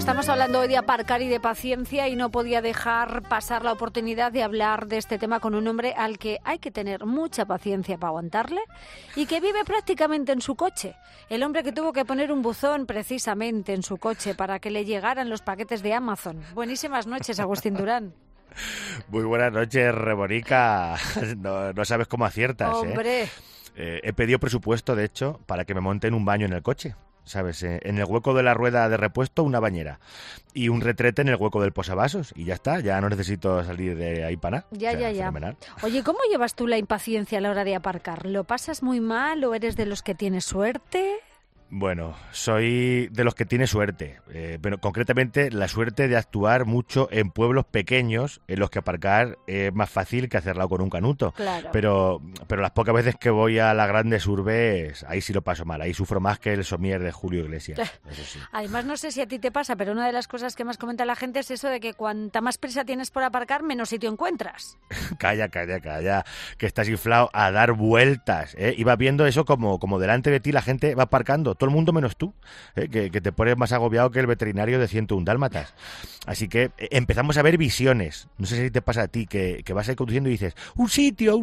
estamos hablando hoy de aparcar y de paciencia y no podía dejar pasar la oportunidad de hablar de este tema con un hombre al que hay que tener mucha paciencia para aguantarle y que vive prácticamente en su coche. El hombre que tuvo que poner un buzón precisamente en su coche para que le llegaran los paquetes de Amazon. Buenísimas noches, Agustín Durán. Muy buenas noches, Rebonica. No sabes cómo aciertas, ¡Hombre! He pedido presupuesto, de hecho, para que me monten un baño en el coche. ¿Sabes? En el hueco de la rueda de repuesto una bañera y un retrete en el hueco del posavasos y ya está, ya no necesito salir de ahí para nada. Ya. Fenomenal. Oye, ¿cómo llevas tú la impaciencia a la hora de aparcar? ¿Lo pasas muy mal o eres de los que tienes suerte? Bueno, soy de los que tiene suerte, pero concretamente la suerte de actuar mucho en pueblos pequeños en los que aparcar es más fácil que hacerlo con un canuto. Claro. Pero las pocas veces que voy a las grandes urbes, ahí sí lo paso mal, ahí sufro más que el somier de Julio Iglesias. Eso sí. Además, no sé si a ti te pasa, pero una de las cosas que más comenta la gente es eso de que cuanta más prisa tienes por aparcar, menos sitio encuentras. Calla, que estás inflado a dar vueltas, ¿eh? Y vas viendo eso como delante de ti la gente va aparcando, todo el mundo menos tú, que te pones más agobiado que el veterinario de 101 dálmatas. Así que empezamos a ver visiones. No sé si te pasa a ti, que vas ahí conduciendo y dices, un sitio,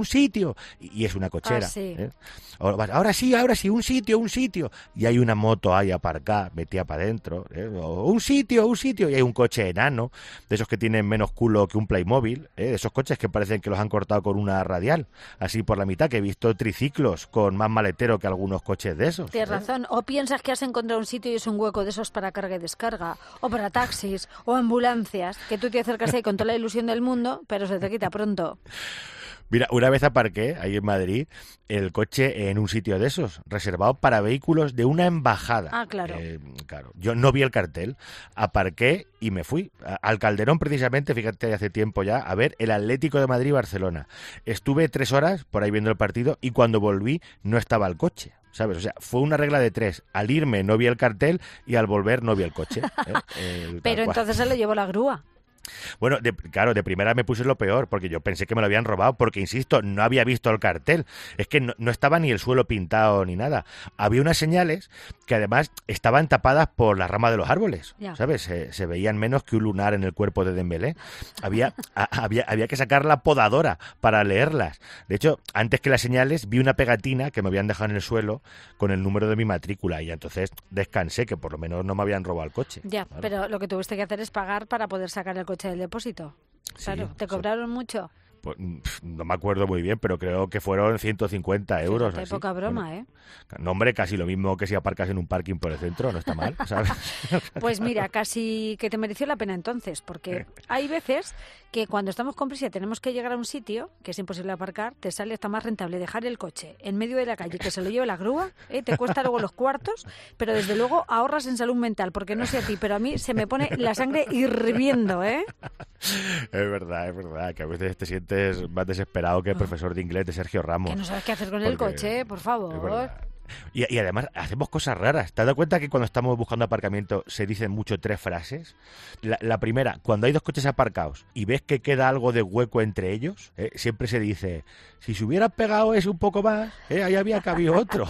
y es una cochera. Ah, sí. Ahora sí, un sitio. Y hay una moto ahí aparcada, metida para adentro. Un sitio, y hay un coche enano, de esos que tienen menos culo que un Playmobil, de esos coches que parecen que los han cortado con una radial, así por la mitad, que he visto triciclos con más maletero que algunos coches de esos. Tienes razón. O piensas que has encontrado un sitio y es un hueco de esos para carga y descarga, o para taxis, o ambulancias, que tú te acercas ahí con toda la ilusión del mundo, pero se te quita pronto. Mira, una vez aparqué, ahí en Madrid, el coche en un sitio de esos, reservado para vehículos de una embajada. Ah, claro. Claro. Yo no vi el cartel, aparqué y me fui al Calderón precisamente, fíjate, hace tiempo ya, a ver el Atlético de Madrid-Barcelona. Estuve 3 horas por ahí viendo el partido y cuando volví no estaba el coche. ¿Sabes? O sea, fue una regla de 3. Al irme no vi el cartel y al volver no vi el coche. Pero entonces se lo llevó la grúa. Bueno, claro, de primera me puse lo peor, porque yo pensé que me lo habían robado, porque, insisto, no había visto el cartel. Es que no estaba ni el suelo pintado ni nada. Había unas señales que además estaban tapadas por las ramas de los árboles, ya. ¿Sabes? Se veían menos que un lunar en el cuerpo de Dembélé. Había que sacar la podadora para leerlas. De hecho, antes que las señales, vi una pegatina que me habían dejado en el suelo con el número de mi matrícula y entonces descansé, que por lo menos no me habían robado el coche. Ya, claro. Pero lo que tuviste que hacer es pagar para poder sacar el coche del depósito. Claro, Sí, ¿te cobraron mucho? Pues, no me acuerdo muy bien, pero creo que fueron 150 euros. Fíjate, así. poca broma, Bueno, no, hombre, casi lo mismo que si aparcas en un parking por el centro, no está mal, ¿sabes? Pues mira, casi que te mereció la pena entonces, porque hay veces que cuando estamos con prisa y tenemos que llegar a un sitio que es imposible aparcar, te sale hasta más rentable dejar el coche en medio de la calle, que se lo lleve la grúa, te cuesta luego los cuartos, pero desde luego ahorras en salud mental, porque no sé a ti, pero a mí se me pone la sangre hirviendo, ¿eh? Es verdad, que a veces te sientes más desesperado que el profesor de inglés de Sergio Ramos. Que no sabes qué hacer con el coche, por favor. Y además hacemos cosas raras. ¿Te has dado cuenta que cuando estamos buscando aparcamiento se dicen mucho 3 frases? La primera, cuando hay 2 coches aparcados y ves que queda algo de hueco entre ellos, siempre se dice, si se hubiera pegado ese un poco más, ahí había cabido otro.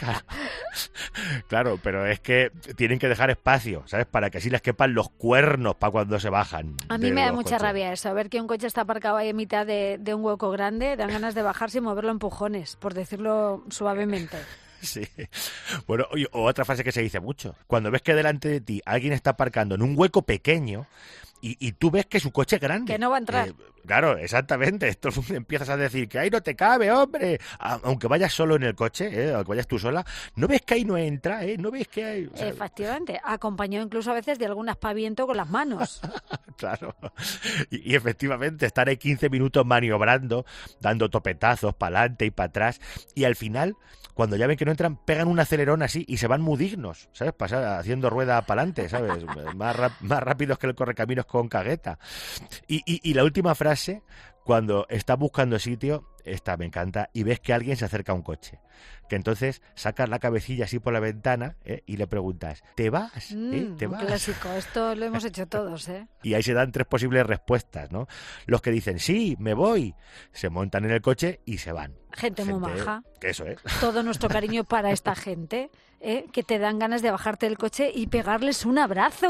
Claro, pero es que tienen que dejar espacio, ¿sabes? Para que así les quepan los cuernos para cuando se bajan. A mí me da mucha rabia eso, ver que un coche está aparcado ahí en mitad de un hueco grande, dan ganas de bajarse y moverlo a empujones, por decirlo suavemente. Sí. Bueno, o otra frase que se dice mucho. Cuando ves que delante de ti alguien está aparcando en un hueco pequeño y tú ves que su coche es grande. Que no va a entrar. Claro, exactamente. Esto empiezas a decir que ahí no te cabe, hombre. Aunque vayas solo en el coche, aunque vayas tú sola, ¿no ves que ahí no entra? ¿No ves que hay...? O sea, efectivamente. Acompañado incluso a veces de algún aspaviento con las manos. Claro. Y efectivamente, estar ahí 15 minutos maniobrando, dando topetazos para adelante y para atrás. Y al final, cuando ya ven que no entran, pegan un acelerón así y se van muy dignos, ¿sabes? Haciendo rueda para adelante, ¿sabes? Más rápidos que el correcaminos con cagueta. Y la última frase, cuando estás buscando sitio, esta me encanta, y ves que alguien se acerca a un coche. Que entonces sacas la cabecilla así por la ventana y le preguntas, ¿te vas? ¿Te vas? Un clásico, esto lo hemos hecho todos, ¿eh? Y ahí se dan 3 posibles respuestas, ¿no? Los que dicen, sí, me voy, se montan en el coche y se van. Gente muy maja. Que eso, Todo nuestro cariño para esta gente, que te dan ganas de bajarte del coche y pegarles un abrazo.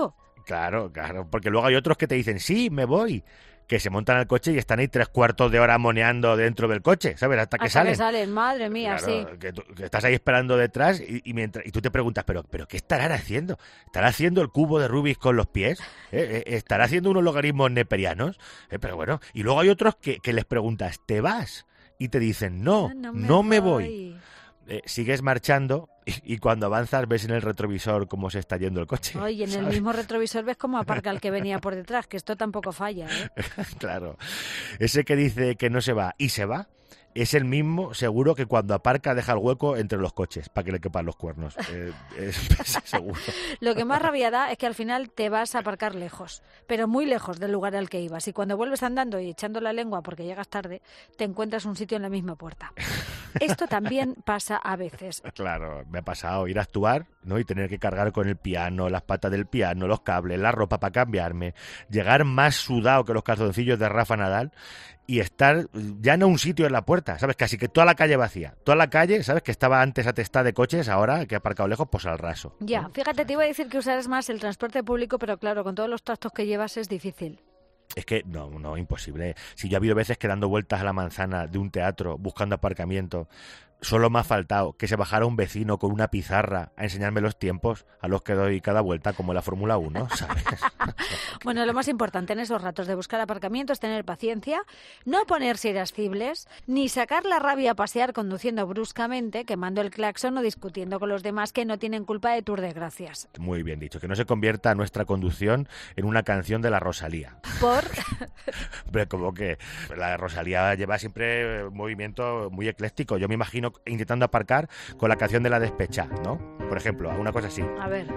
Claro, porque luego hay otros que te dicen, sí, me voy, que se montan al coche y están ahí 3/4 de hora moneando dentro del coche, ¿sabes? Hasta que salen. Madre mía, Claro, sí. que estás ahí esperando detrás y tú te preguntas, ¿pero qué estarán haciendo? ¿Estará haciendo el cubo de Rubik con los pies? ¿Estará haciendo unos logaritmos neperianos? Pero bueno, y luego hay otros que les preguntas, ¿te vas? Y te dicen, no me voy. Sigues marchando y cuando avanzas ves en el retrovisor cómo se está yendo el coche. Oye, en el mismo retrovisor ves cómo aparca el que venía por detrás, que esto tampoco falla, ¿eh? Claro. Ese que dice que no se va y se va, es el mismo, seguro, que cuando aparca deja el hueco entre los coches para que le quepan los cuernos. Es seguro. Lo que más rabia da es que al final te vas a aparcar lejos, pero muy lejos del lugar al que ibas. Y cuando vuelves andando y echando la lengua porque llegas tarde, te encuentras un sitio en la misma puerta. Esto también pasa a veces. Claro, me ha pasado ir a actuar, ¿no? Y tener que cargar con el piano, las patas del piano, los cables, la ropa para cambiarme, llegar más sudado que los calzoncillos de Rafa Nadal y estar ya no un sitio en la puerta, ¿sabes? Casi que toda la calle vacía. Toda la calle, ¿sabes? Que estaba antes atestada de coches, ahora que ha aparcado lejos, pues al raso. Ya, fíjate, te iba a decir que usaras más el transporte público, pero claro, con todos los trastos que llevas es difícil. Es que no, imposible. Si yo he habido veces que dando vueltas a la manzana de un teatro buscando aparcamiento, solo me ha faltado que se bajara un vecino con una pizarra a enseñarme los tiempos a los que doy cada vuelta, como la Fórmula 1, ¿sabes? Bueno, lo más importante en esos ratos de buscar aparcamiento es tener paciencia, no ponerse irascibles, ni sacar la rabia a pasear conduciendo bruscamente, quemando el claxon o discutiendo con los demás que no tienen culpa de tus desgracias. Muy bien dicho, que no se convierta nuestra conducción en una canción de la Rosalía. Por... Pero como que la Rosalía lleva siempre un movimiento muy ecléctico. Yo me imagino intentando aparcar con la canción de La Despecha, ¿no? Por ejemplo, una cosa así. A ver.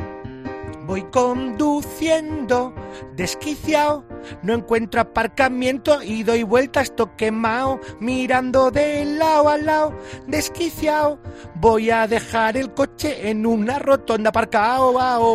Voy conduciendo, desquiciado, no encuentro aparcamiento y doy vueltas todo quemado, mirando de lado a lado, desquiciado, voy a dejar el coche en una rotonda aparcado,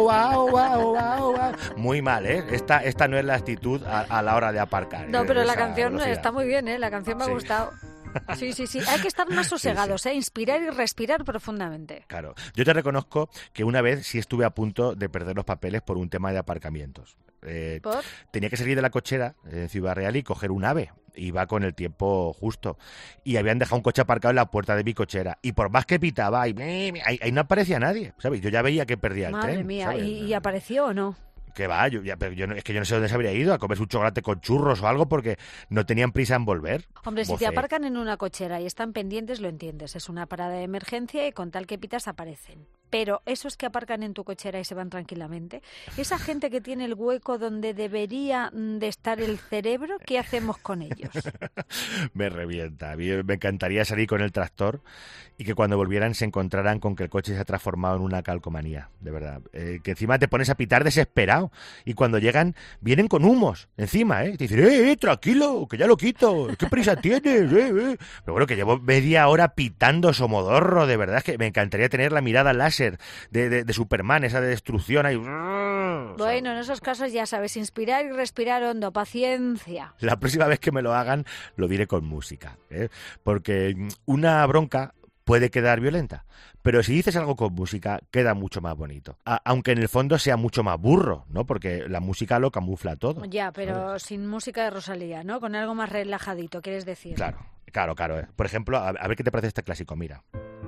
Muy mal, ¿eh? Esta no es la actitud a la hora de aparcar. No, pero la canción velocidad. está muy bien, ¿eh? La canción me ha gustado. Sí. Hay que estar más sosegados, Sí. Inspirar y respirar profundamente. Claro. Yo te reconozco que una vez sí estuve a punto de perder los papeles por un tema de aparcamientos. ¿Por? Tenía que salir de la cochera en Ciudad Real y coger un AVE. Iba con el tiempo justo. Y habían dejado un coche aparcado en la puerta de mi cochera. Y por más que pitaba, ahí no aparecía nadie, ¿sabes? Yo ya veía que perdía el tren. Madre mía, ¿sabes? ¿y apareció o no? Que va, pero es que yo no sé dónde se habría ido, a comerse un chocolate con churros o algo porque no tenían prisa en volver. Hombre, si Vocé. te aparcan en una cochera y están pendientes, lo entiendes. Es una parada de emergencia y con tal que pitas aparecen. Pero esos que aparcan en tu cochera y se van tranquilamente, esa gente que tiene el hueco donde debería de estar el cerebro, ¿qué hacemos con ellos? Me revienta. A mí me encantaría salir con el tractor y que cuando volvieran se encontraran con que el coche se ha transformado en una calcomanía, de verdad. Que encima te pones a pitar desesperado y cuando llegan vienen con humos encima, ¿eh? Te dicen, tranquilo, que ya lo quito, ¿qué prisa tienes? Pero bueno, que llevo media hora pitando somodorro, de verdad, es que me encantaría tener la mirada láser de Superman, esa de destrucción ahí. Bueno, en esos casos ya sabes, inspirar y respirar hondo, paciencia. La próxima vez que me lo hagan, lo diré con música, ¿eh? Porque una bronca puede quedar violenta, pero si dices algo con música, queda mucho más bonito. Aunque en el fondo sea mucho más burro, ¿no? Porque la música lo camufla todo. Ya, pero sin música de Rosalía, ¿no? Con algo más relajadito, ¿quieres decir? Claro. Por ejemplo, a ver qué te parece este clásico, mira.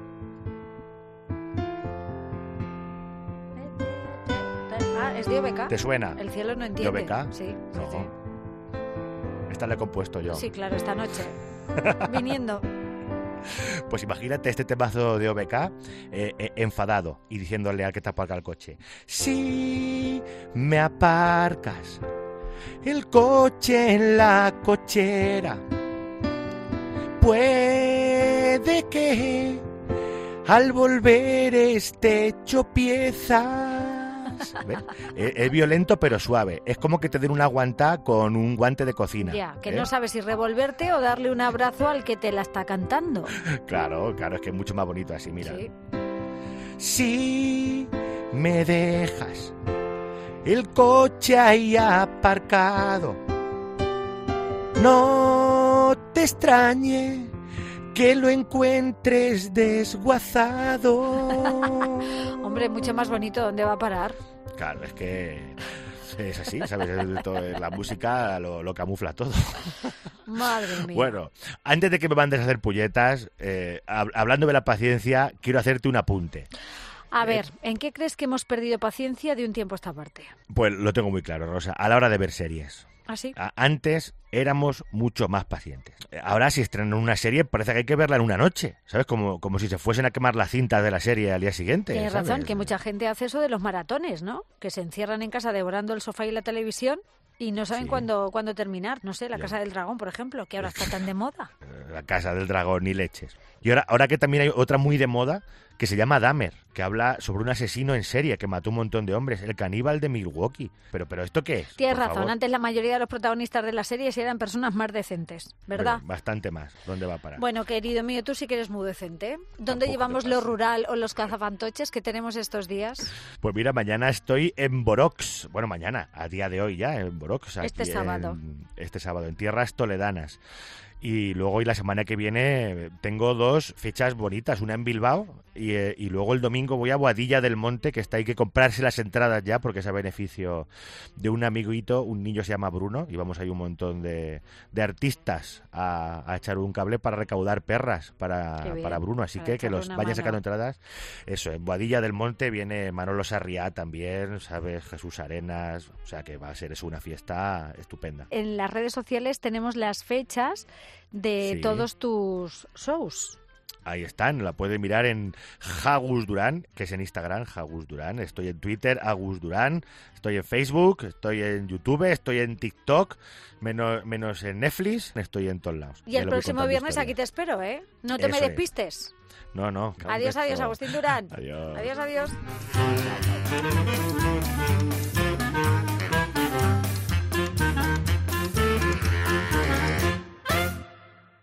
¿Es de OBK? ¿Te suena? El cielo no entiende. ¿De OBK? Sí. Esta la he compuesto yo. Sí, claro, esta noche. Viniendo. Pues imagínate este temazo de OBK enfadado y diciéndole al que te aparca el coche: si me aparcas el coche en la cochera, puede que al volver esté hecho piezas. Es violento pero suave. Es como que te den una guantá con un guante de cocina. Ya, que no sabes si revolverte o darle un abrazo al que te la está cantando. Claro, es que es mucho más bonito así, mira. Sí. Si me dejas el coche ahí aparcado, no te extrañe que lo encuentres desguazado. Hombre, mucho más bonito. ¿Dónde va a parar? Claro, es que es así, ¿sabes? La música lo camufla todo. Madre mía. Bueno, antes de que me mandes a hacer pulletas, hablando de la paciencia, quiero hacerte un apunte. A ver, ¿en qué crees que hemos perdido paciencia de un tiempo a esta parte? Pues lo tengo muy claro, Rosa, a la hora de ver series. ¿Ah, sí? Antes éramos mucho más pacientes. Ahora, si estrenan una serie, parece que hay que verla en una noche, ¿sabes? Como si se fuesen a quemar las cintas de la serie al día siguiente. Tienes ¿sabes? razón, que mucha gente hace eso de los maratones, ¿no? Que se encierran en casa devorando el sofá y la televisión y no saben Sí. cuándo terminar. No sé, La Casa del Dragón, por ejemplo, que ahora está tan de moda. La Casa del Dragón y leches. Y ahora que también hay otra muy de moda que se llama Dahmer, que habla sobre un asesino en serie que mató un montón de hombres, el caníbal de Milwaukee. Pero ¿esto qué es? Tienes Por razón, favor. antes la mayoría de los protagonistas de las series eran personas más decentes, ¿verdad? Bueno, bastante más. ¿Dónde va a parar? Bueno, querido mío, tú sí que eres muy decente. ¿Dónde Tampoco llevamos te lo pases. rural o los cazafantoches que tenemos estos días? Pues mira, mañana estoy en Borox. Bueno, mañana, a día de hoy ya, en Borox. Este aquí sábado. Este sábado, en tierras toledanas. Y luego, y la semana que viene, tengo 2 fechas bonitas. Una en Bilbao y luego el domingo voy a Boadilla del Monte, que está ahí que comprarse las entradas ya, porque es a beneficio de un amiguito. Un niño se llama Bruno y vamos ahí un montón de artistas a echar un cable para recaudar perras Qué bien, para Bruno. Así para que echarle los una vayan mano. sacando entradas. Eso, en Boadilla del Monte viene Manolo Sarriá también, ¿sabes? Jesús Arenas. O sea que va a ser eso una fiesta estupenda. En las redes sociales tenemos las fechas de Sí. todos tus shows. Ahí están, la pueden mirar en Agus Durán, que es en Instagram, Agus Durán. Estoy en Twitter, Agus Durán. Estoy en Facebook, estoy en YouTube, estoy en TikTok, menos en Netflix, estoy en todos lados. Y Ya el le voy próximo contando viernes historias. aquí te espero, ¿eh? No te me Eso es. despistes. No. Un Adiós, adiós, beso. Agustín Durán. Adiós. Adiós, adiós.